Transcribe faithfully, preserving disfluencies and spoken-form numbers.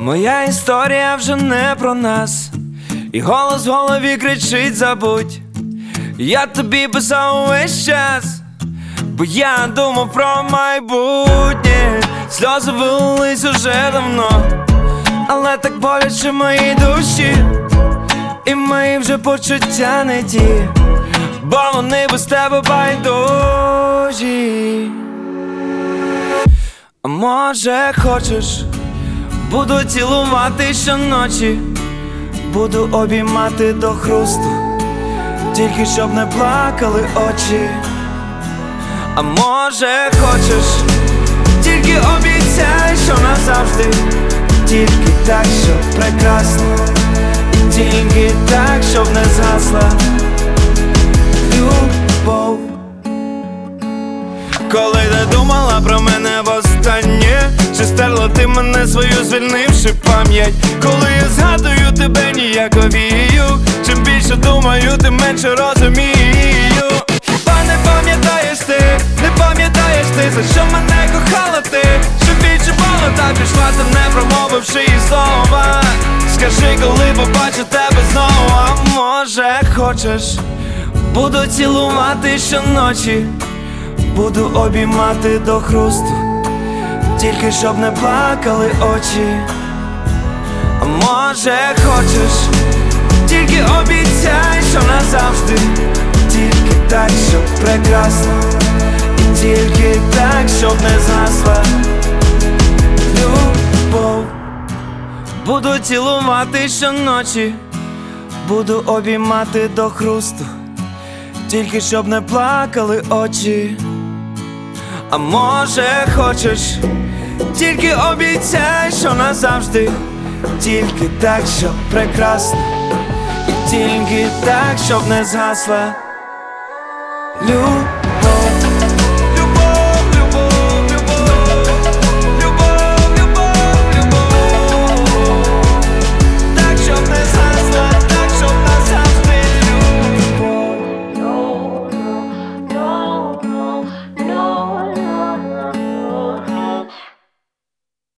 Моя історія вже не про нас, і голос в голові кричить: забудь. Я тобі писав увесь час, бо я думав про майбутнє. Сльози вилились уже давно, але так боляче в моїй душі, і мої вже почуття не ті, бо вони без тебе байдужі. А може хочеш, буду цілувати щоночі, буду обіймати до хрусту, тільки щоб не плакали очі. А може хочеш, тільки обіцяй, що назавжди, тільки так, щоб прекрасно, і тільки так, щоб не згасла любов. Коли ти думала про мене востаннє, чи стерла ти мене свою, звільнивши пам'ять? Коли я згадую тебе, ніяковію, чим більше думаю, тим менше розумію. Хіба не пам'ятаєш ти, не пам'ятаєш ти, за що мене кохала ти, що відчувала та пішла, ти не промовивши і слова. Скажи, коли побачу тебе знову. А може хочеш, буду цілувати щоночі, буду обіймати до хрусту, тільки щоб не плакали очі. А може хочеш, тільки обіцяй, що назавжди, тільки так, щоб прекрасно, і тільки так, щоб не згасла любов. Буду цілувати щоночі, буду обіймати до хрусту, тільки щоб не плакали очі. А може хочеш, тільки обіцяй, що назавжди, тільки так, щоб прекрасно, і тільки так, щоб не згасла любов.